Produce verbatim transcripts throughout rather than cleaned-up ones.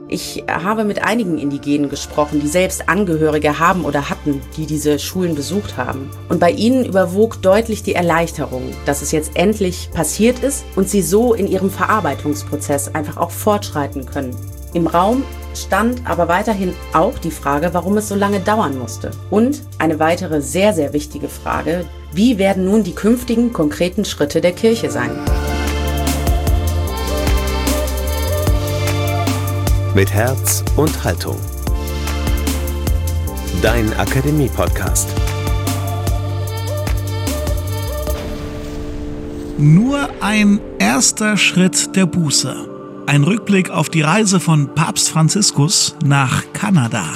Ich habe mit einigen Indigenen gesprochen, die selbst Angehörige haben oder hatten, die diese Schulen besucht haben. Und bei ihnen überwog deutlich die Erleichterung, dass es jetzt endlich passiert ist und sie so in ihrem Verarbeitungsprozess einfach auch fortschreiten können. Im Raum stand aber weiterhin auch die Frage, warum es so lange dauern musste. Und eine weitere sehr, sehr wichtige Frage: Wie werden nun die künftigen konkreten Schritte der Kirche sein? Mit Herz und Haltung. Dein Akademie-Podcast. Nur ein erster Schritt der Buße. Ein Rückblick auf die Reise von Papst Franziskus nach Kanada.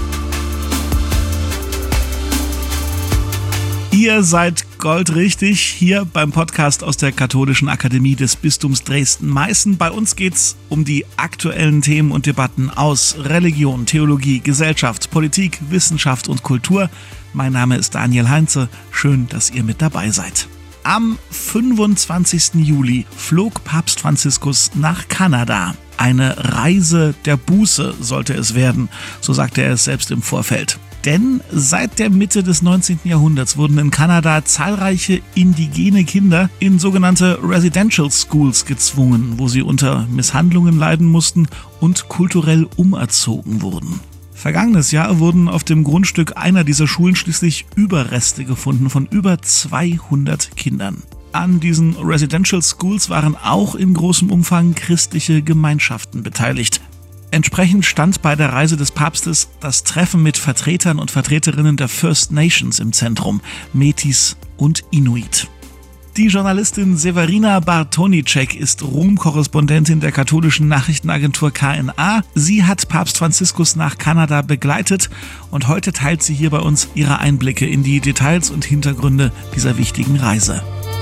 Ihr seid goldrichtig hier beim Podcast aus der Katholischen Akademie des Bistums Dresden-Meißen. Bei uns geht's um die aktuellen Themen und Debatten aus Religion, Theologie, Gesellschaft, Politik, Wissenschaft und Kultur. Mein Name ist Daniel Heinze. Schön, dass ihr mit dabei seid. Am fünfundzwanzigsten Juli flog Papst Franziskus nach Kanada. Eine Reise der Buße sollte es werden, so sagte er es selbst im Vorfeld. Denn seit der Mitte des neunzehnten Jahrhunderts wurden in Kanada zahlreiche indigene Kinder in sogenannte Residential Schools gezwungen, wo sie unter Misshandlungen leiden mussten und kulturell umerzogen wurden. Vergangenes Jahr wurden auf dem Grundstück einer dieser Schulen schließlich Überreste gefunden von über zweihundert Kindern. An diesen Residential Schools waren auch in großem Umfang christliche Gemeinschaften beteiligt. Entsprechend stand bei der Reise des Papstes das Treffen mit Vertretern und Vertreterinnen der First Nations im Zentrum, Metis und Inuit. Die Journalistin Severina Bartonicek ist Rom-Korrespondentin der katholischen Nachrichtenagentur K N A. Sie hat Papst Franziskus nach Kanada begleitet und heute teilt sie hier bei uns ihre Einblicke in die Details und Hintergründe dieser wichtigen Reise.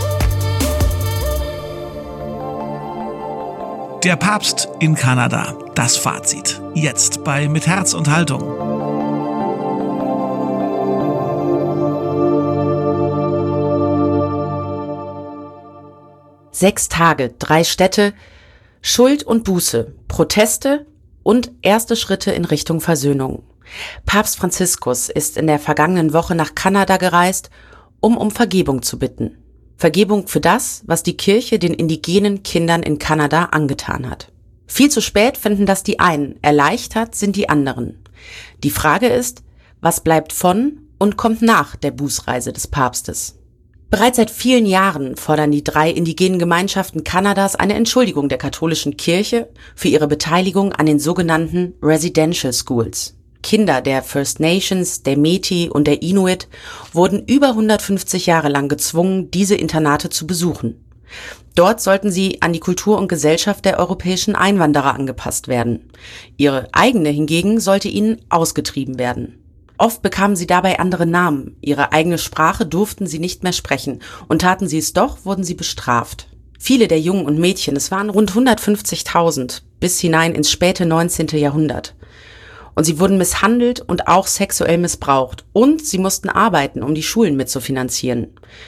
Der Papst in Kanada, das Fazit. Jetzt bei Mit Herz und Haltung. Sechs Tage, drei Städte, Schuld und Buße, Proteste und erste Schritte in Richtung Versöhnung. Papst Franziskus ist in der vergangenen Woche nach Kanada gereist, um um Vergebung zu bitten. Vergebung für das, was die Kirche den indigenen Kindern in Kanada angetan hat. Viel zu spät finden das die einen, erleichtert sind die anderen. Die Frage ist, was bleibt von und kommt nach der Bußreise des Papstes? Bereits seit vielen Jahren fordern die drei indigenen Gemeinschaften Kanadas eine Entschuldigung der katholischen Kirche für ihre Beteiligung an den sogenannten Residential Schools. Kinder der First Nations, der Métis und der Inuit wurden über hundertfünfzig Jahre lang gezwungen, diese Internate zu besuchen. Dort sollten sie an die Kultur und Gesellschaft der europäischen Einwanderer angepasst werden. Ihre eigene hingegen sollte ihnen ausgetrieben werden. Oft bekamen sie dabei andere Namen, ihre eigene Sprache durften sie nicht mehr sprechen und taten sie es doch, wurden sie bestraft. Viele der Jungen und Mädchen, es waren rund hundertfünfzigtausend, bis hinein ins späte neunzehnte Jahrhundert. Und sie wurden misshandelt und auch sexuell missbraucht. Und sie mussten arbeiten, um die Schulen mitzufinanzieren.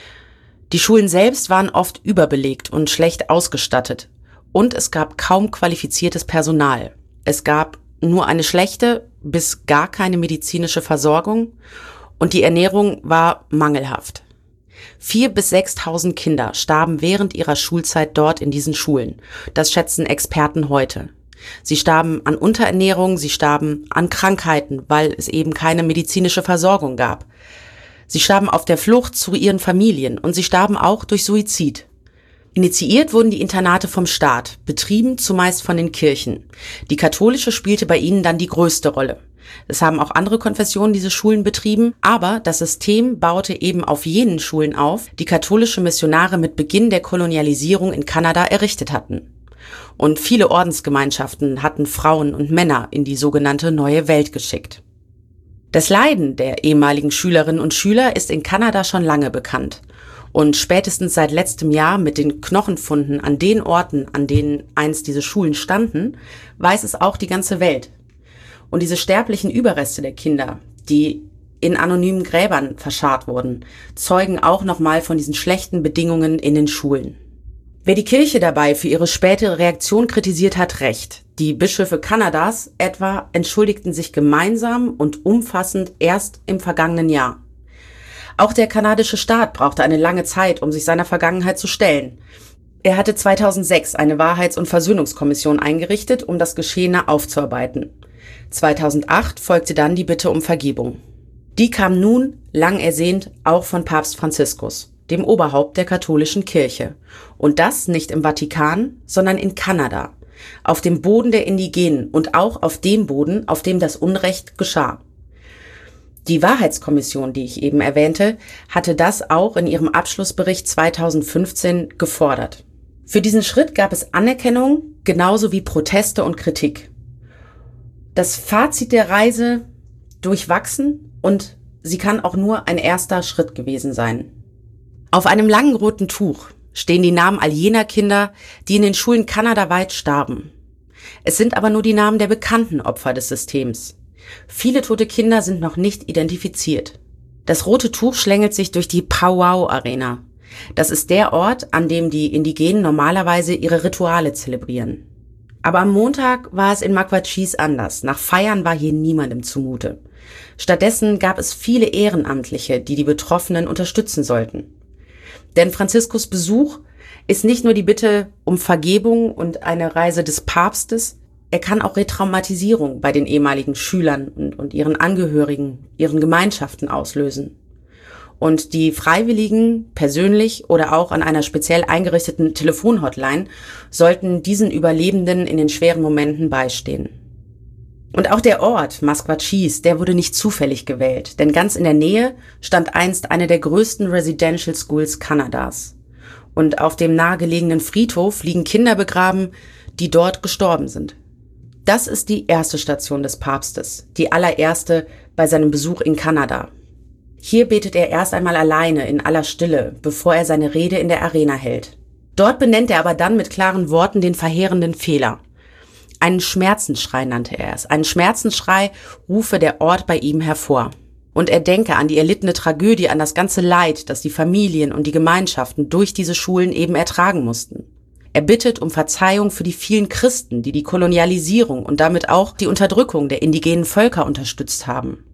Die Schulen selbst waren oft überbelegt und schlecht ausgestattet. Und es gab kaum qualifiziertes Personal. Es gab nur eine schlechte bis gar keine medizinische Versorgung. Und die Ernährung war mangelhaft. Vier bis sechstausend Kinder starben während ihrer Schulzeit dort in diesen Schulen. Das schätzen Experten heute. Sie starben an Unterernährung, sie starben an Krankheiten, weil es eben keine medizinische Versorgung gab. Sie starben auf der Flucht zu ihren Familien und sie starben auch durch Suizid. Initiiert wurden die Internate vom Staat, betrieben zumeist von den Kirchen. Die katholische spielte bei ihnen dann die größte Rolle. Es haben auch andere Konfessionen diese Schulen betrieben, aber das System baute eben auf jenen Schulen auf, die katholische Missionare mit Beginn der Kolonialisierung in Kanada errichtet hatten. Und viele Ordensgemeinschaften hatten Frauen und Männer in die sogenannte Neue Welt geschickt. Das Leiden der ehemaligen Schülerinnen und Schüler ist in Kanada schon lange bekannt. Und spätestens seit letztem Jahr mit den Knochenfunden an den Orten, an denen einst diese Schulen standen, weiß es auch die ganze Welt. Und diese sterblichen Überreste der Kinder, die in anonymen Gräbern verscharrt wurden, zeugen auch nochmal von diesen schlechten Bedingungen in den Schulen. Wer die Kirche dabei für ihre späte Reaktion kritisiert hat, recht. Die Bischöfe Kanadas etwa entschuldigten sich gemeinsam und umfassend erst im vergangenen Jahr. Auch der kanadische Staat brauchte eine lange Zeit, um sich seiner Vergangenheit zu stellen. Er hatte zweitausendsechs eine Wahrheits- und Versöhnungskommission eingerichtet, um das Geschehene aufzuarbeiten. zweitausendacht folgte dann die Bitte um Vergebung. Die kam nun, lang ersehnt, auch von Papst Franziskus, dem Oberhaupt der katholischen Kirche. Und das nicht im Vatikan, sondern in Kanada, auf dem Boden der Indigenen und auch auf dem Boden, auf dem das Unrecht geschah. Die Wahrheitskommission, die ich eben erwähnte, hatte das auch in ihrem Abschlussbericht zweitausendfünfzehn gefordert. Für diesen Schritt gab es Anerkennung, genauso wie Proteste und Kritik. Das Fazit der Reise: durchwachsen, und sie kann auch nur ein erster Schritt gewesen sein. Auf einem langen roten Tuch stehen die Namen all jener Kinder, die in den Schulen kanadaweit starben. Es sind aber nur die Namen der bekannten Opfer des Systems. Viele tote Kinder sind noch nicht identifiziert. Das rote Tuch schlängelt sich durch die Powwow Arena. Das ist der Ort, an dem die Indigenen normalerweise ihre Rituale zelebrieren. Aber am Montag war es in Makwachis anders. Nach Feiern war hier niemandem zumute. Stattdessen gab es viele Ehrenamtliche, die die Betroffenen unterstützen sollten. Denn Franziskus Besuch ist nicht nur die Bitte um Vergebung und eine Reise des Papstes, er kann auch Retraumatisierung bei den ehemaligen Schülern und, und ihren Angehörigen, ihren Gemeinschaften auslösen. Und die Freiwilligen, persönlich oder auch an einer speziell eingerichteten Telefonhotline, sollten diesen Überlebenden in den schweren Momenten beistehen. Und auch der Ort, Makwachis, der wurde nicht zufällig gewählt, denn ganz in der Nähe stand einst eine der größten Residential Schools Kanadas. Und auf dem nahegelegenen Friedhof liegen Kinder begraben, die dort gestorben sind. Das ist die erste Station des Papstes, die allererste bei seinem Besuch in Kanada. Hier betet er erst einmal alleine in aller Stille, bevor er seine Rede in der Arena hält. Dort benennt er aber dann mit klaren Worten den verheerenden Fehler. Einen Schmerzensschrei nannte er es. Einen Schmerzensschrei rufe der Ort bei ihm hervor. Und er denke an die erlittene Tragödie, an das ganze Leid, das die Familien und die Gemeinschaften durch diese Schulen eben ertragen mussten. Er bittet um Verzeihung für die vielen Christen, die die Kolonialisierung und damit auch die Unterdrückung der indigenen Völker unterstützt haben.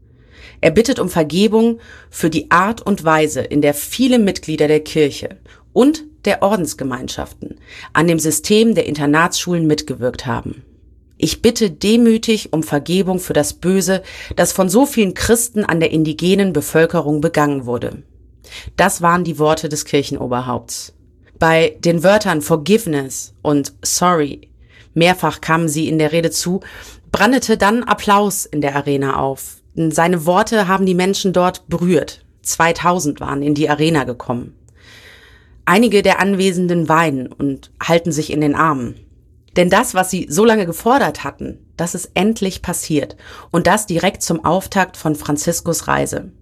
Er bittet um Vergebung für die Art und Weise, in der viele Mitglieder der Kirche und der Ordensgemeinschaften an dem System der Internatsschulen mitgewirkt haben. Ich bitte demütig um Vergebung für das Böse, das von so vielen Christen an der indigenen Bevölkerung begangen wurde. Das waren die Worte des Kirchenoberhaupts. Bei den Wörtern Forgiveness und Sorry, mehrfach kamen sie in der Rede zu, brandete dann Applaus in der Arena auf. Seine Worte haben die Menschen dort berührt. zweitausend waren in die Arena gekommen. Einige der Anwesenden weinen und halten sich in den Armen. Denn das, was sie so lange gefordert hatten, das ist endlich passiert. Und das direkt zum Auftakt von Franziskus Reise.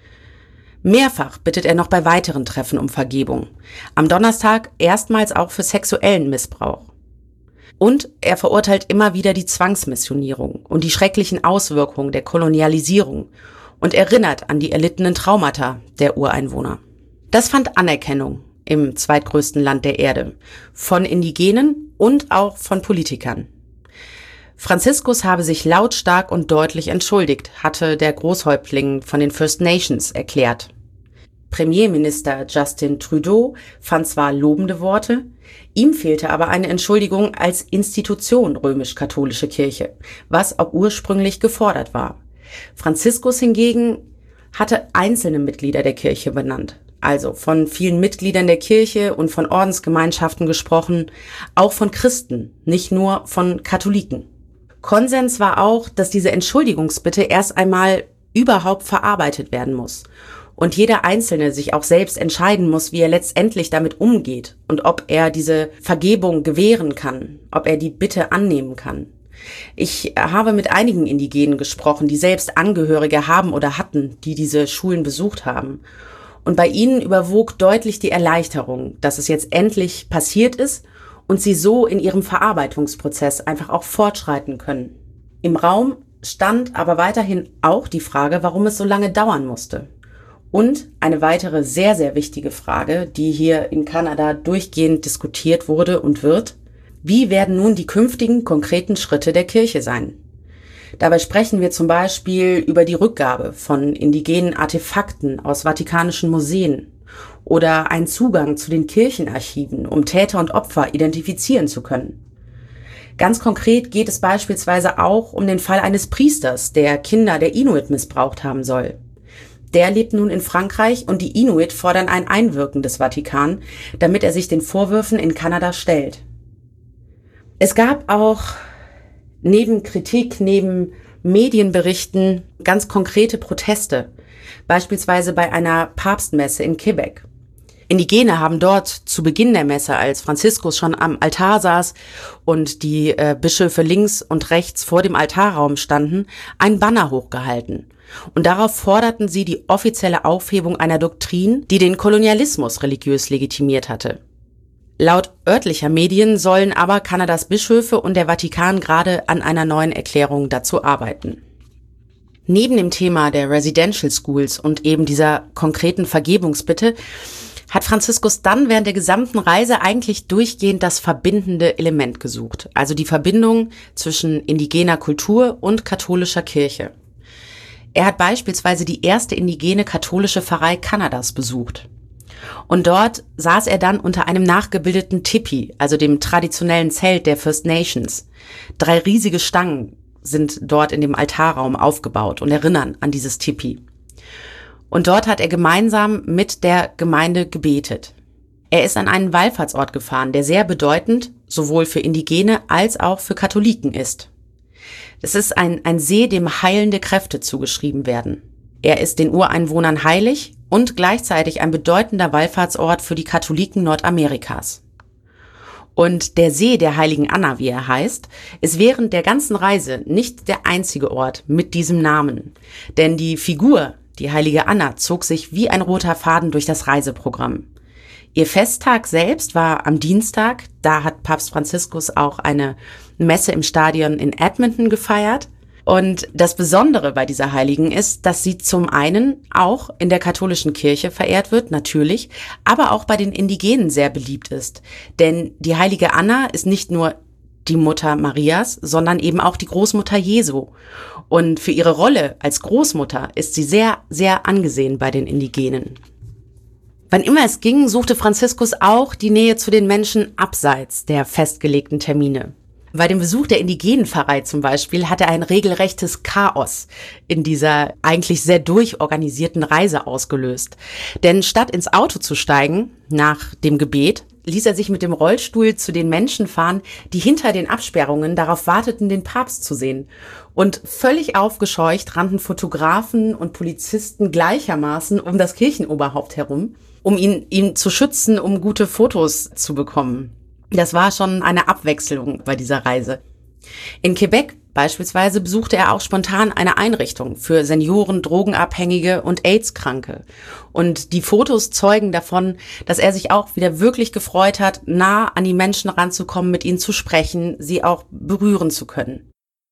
Mehrfach bittet er noch bei weiteren Treffen um Vergebung. Am Donnerstag erstmals auch für sexuellen Missbrauch. Und er verurteilt immer wieder die Zwangsmissionierung und die schrecklichen Auswirkungen der Kolonialisierung und erinnert an die erlittenen Traumata der Ureinwohner. Das fand Anerkennung im zweitgrößten Land der Erde, von Indigenen und auch von Politikern. Franziskus habe sich lautstark und deutlich entschuldigt, hatte der Großhäuptling von den First Nations erklärt. Premierminister Justin Trudeau fand zwar lobende Worte, ihm fehlte aber eine Entschuldigung als Institution römisch-katholische Kirche, was auch ursprünglich gefordert war. Franziskus hingegen hatte einzelne Mitglieder der Kirche benannt, also von vielen Mitgliedern der Kirche und von Ordensgemeinschaften gesprochen, auch von Christen, nicht nur von Katholiken. Konsens war auch, dass diese Entschuldigungsbitte erst einmal überhaupt verarbeitet werden muss und jeder Einzelne sich auch selbst entscheiden muss, wie er letztendlich damit umgeht und ob er diese Vergebung gewähren kann, ob er die Bitte annehmen kann. Ich habe mit einigen Indigenen gesprochen, die selbst Angehörige haben oder hatten, die diese Schulen besucht haben. Und bei ihnen überwog deutlich die Erleichterung, dass es jetzt endlich passiert ist und sie so in ihrem Verarbeitungsprozess einfach auch fortschreiten können. Im Raum stand aber weiterhin auch die Frage, warum es so lange dauern musste. Und eine weitere sehr, sehr wichtige Frage, die hier in Kanada durchgehend diskutiert wurde und wird: Wie werden nun die künftigen konkreten Schritte der Kirche sein? Dabei sprechen wir zum Beispiel über die Rückgabe von indigenen Artefakten aus vatikanischen Museen oder einen Zugang zu den Kirchenarchiven, um Täter und Opfer identifizieren zu können. Ganz konkret geht es beispielsweise auch um den Fall eines Priesters, der Kinder der Inuit missbraucht haben soll. Der lebt nun in Frankreich und die Inuit fordern ein Einwirken des Vatikan, damit er sich den Vorwürfen in Kanada stellt. Es gab auch neben Kritik, neben Medienberichten ganz konkrete Proteste, beispielsweise bei einer Papstmesse in Quebec. Indigene haben dort zu Beginn der Messe, als Franziskus schon am Altar saß und die äh, Bischöfe links und rechts vor dem Altarraum standen, ein Banner hochgehalten. Und darauf forderten sie die offizielle Aufhebung einer Doktrin, die den Kolonialismus religiös legitimiert hatte. Laut örtlicher Medien sollen aber Kanadas Bischöfe und der Vatikan gerade an einer neuen Erklärung dazu arbeiten. Neben dem Thema der Residential Schools und eben dieser konkreten Vergebungsbitte hat Franziskus dann während der gesamten Reise eigentlich durchgehend das verbindende Element gesucht, also die Verbindung zwischen indigener Kultur und katholischer Kirche. Er hat beispielsweise die erste indigene katholische Pfarrei Kanadas besucht. Und dort saß er dann unter einem nachgebildeten Tipi, also dem traditionellen Zelt der First Nations. Drei riesige Stangen sind dort in dem Altarraum aufgebaut und erinnern an dieses Tipi. Und dort hat er gemeinsam mit der Gemeinde gebetet. Er ist an einen Wallfahrtsort gefahren, der sehr bedeutend sowohl für Indigene als auch für Katholiken ist. Es ist ein, ein See, dem heilende Kräfte zugeschrieben werden. Er ist den Ureinwohnern heilig und gleichzeitig ein bedeutender Wallfahrtsort für die Katholiken Nordamerikas. Und der See der Heiligen Anna, wie er heißt, ist während der ganzen Reise nicht der einzige Ort mit diesem Namen. Denn die Figur, die Heilige Anna, zog sich wie ein roter Faden durch das Reiseprogramm. Ihr Festtag selbst war am Dienstag, da hat Papst Franziskus auch eine Messe im Stadion in Edmonton gefeiert. Und das Besondere bei dieser Heiligen ist, dass sie zum einen auch in der katholischen Kirche verehrt wird, natürlich, aber auch bei den Indigenen sehr beliebt ist. Denn die Heilige Anna ist nicht nur die Mutter Marias, sondern eben auch die Großmutter Jesu. Und für ihre Rolle als Großmutter ist sie sehr, sehr angesehen bei den Indigenen. Wann immer es ging, suchte Franziskus auch die Nähe zu den Menschen abseits der festgelegten Termine. Bei dem Besuch der indigenen Pfarrei zum Beispiel hatte er ein regelrechtes Chaos in dieser eigentlich sehr durchorganisierten Reise ausgelöst. Denn statt ins Auto zu steigen, nach dem Gebet, ließ er sich mit dem Rollstuhl zu den Menschen fahren, die hinter den Absperrungen darauf warteten, den Papst zu sehen. Und völlig aufgescheucht rannten Fotografen und Polizisten gleichermaßen um das Kirchenoberhaupt herum, um ihn, ihn zu schützen, um gute Fotos zu bekommen. Das war schon eine Abwechslung bei dieser Reise. In Quebec beispielsweise besuchte er auch spontan eine Einrichtung für Senioren, Drogenabhängige und AIDS-Kranke. Und die Fotos zeugen davon, dass er sich auch wieder wirklich gefreut hat, nah an die Menschen ranzukommen, mit ihnen zu sprechen, sie auch berühren zu können.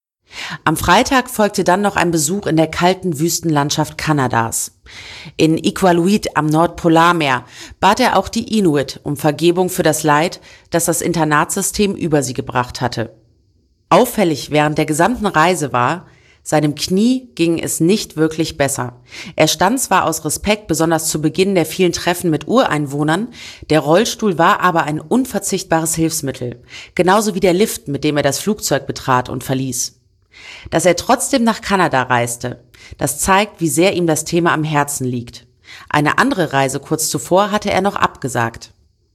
Am Freitag folgte dann noch ein Besuch in der kalten Wüstenlandschaft Kanadas. In Iqaluit am Nordpolarmeer bat er auch die Inuit um Vergebung für das Leid, das das Internatssystem über sie gebracht hatte. Auffällig während der gesamten Reise war, seinem Knie ging es nicht wirklich besser. Er stand zwar aus Respekt besonders zu Beginn der vielen Treffen mit Ureinwohnern, der Rollstuhl war aber ein unverzichtbares Hilfsmittel, genauso wie der Lift, mit dem er das Flugzeug betrat und verließ. Dass er trotzdem nach Kanada reiste, das zeigt, wie sehr ihm das Thema am Herzen liegt. Eine andere Reise kurz zuvor hatte er noch abgesagt.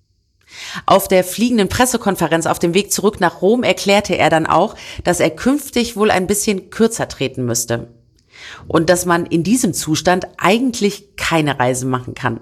Auf der fliegenden Pressekonferenz auf dem Weg zurück nach Rom erklärte er dann auch, dass er künftig wohl ein bisschen kürzer treten müsste. Und dass man in diesem Zustand eigentlich keine Reise machen kann.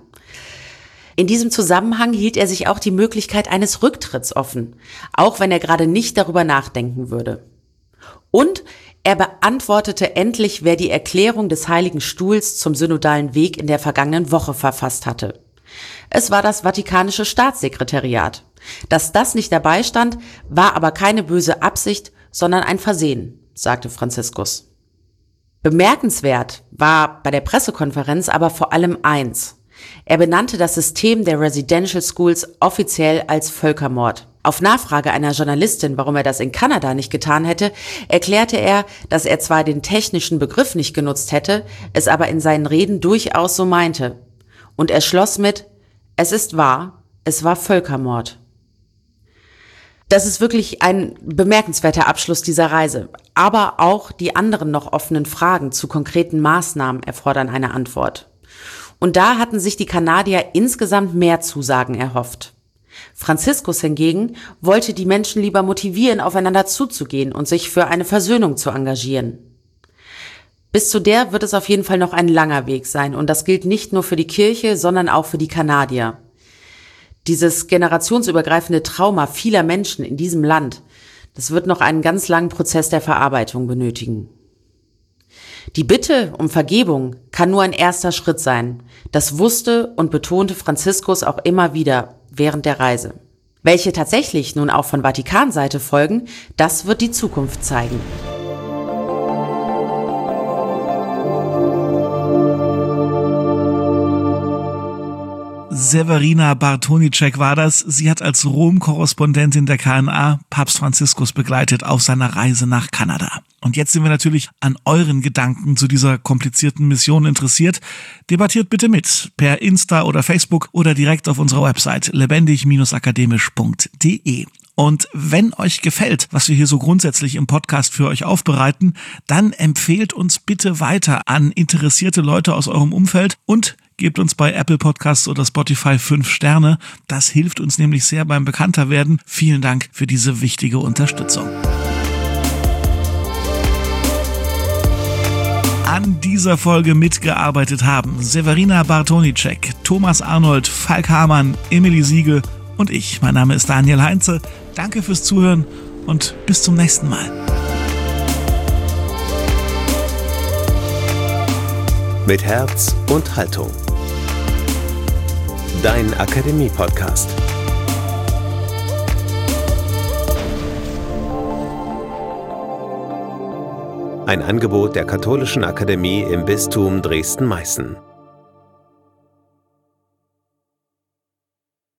In diesem Zusammenhang hielt er sich auch die Möglichkeit eines Rücktritts offen, auch wenn er gerade nicht darüber nachdenken würde. Und er beantwortete endlich, wer die Erklärung des Heiligen Stuhls zum synodalen Weg in der vergangenen Woche verfasst hatte. Es war das Vatikanische Staatssekretariat. Dass das nicht dabei stand, war aber keine böse Absicht, sondern ein Versehen, sagte Franziskus. Bemerkenswert war bei der Pressekonferenz aber vor allem eins. Er benannte das System der Residential Schools offiziell als Völkermord. Auf Nachfrage einer Journalistin, warum er das in Kanada nicht getan hätte, erklärte er, dass er zwar den technischen Begriff nicht genutzt hätte, es aber in seinen Reden durchaus so meinte. Und er schloss mit: Es ist wahr, es war Völkermord. Das ist wirklich ein bemerkenswerter Abschluss dieser Reise. Aber auch die anderen noch offenen Fragen zu konkreten Maßnahmen erfordern eine Antwort. Und da hatten sich die Kanadier insgesamt mehr Zusagen erhofft. Franziskus hingegen wollte die Menschen lieber motivieren, aufeinander zuzugehen und sich für eine Versöhnung zu engagieren. Bis zu der wird es auf jeden Fall noch ein langer Weg sein, und das gilt nicht nur für die Kirche, sondern auch für die Kanadier. Dieses generationsübergreifende Trauma vieler Menschen in diesem Land, das wird noch einen ganz langen Prozess der Verarbeitung benötigen. Die Bitte um Vergebung kann nur ein erster Schritt sein. Das wusste und betonte Franziskus auch immer wieder während der Reise. Welche tatsächlich nun auch von Vatikanseite folgen, das wird die Zukunft zeigen. Severina Bartonicek war das. Sie hat als Rom-Korrespondentin der K N A Papst Franziskus begleitet auf seiner Reise nach Kanada. Und jetzt sind wir natürlich an euren Gedanken zu dieser komplizierten Mission interessiert. Debattiert bitte mit per Insta oder Facebook oder direkt auf unserer Website lebendig akademisch punkt de. Und wenn euch gefällt, was wir hier so grundsätzlich im Podcast für euch aufbereiten, dann empfehlt uns bitte weiter an interessierte Leute aus eurem Umfeld und gebt uns bei Apple Podcasts oder Spotify fünf Sterne. Das hilft uns nämlich sehr beim Bekannterwerden. Vielen Dank für diese wichtige Unterstützung. An dieser Folge mitgearbeitet haben Severina Bartonicek, Thomas Arnold, Falk Hamann, Emily Siegel und ich. Mein Name ist Daniel Heinze. Danke fürs Zuhören und bis zum nächsten Mal. Mit Herz und Haltung. Dein Akademie-Podcast. Ein Angebot der Katholischen Akademie im Bistum Dresden-Meißen.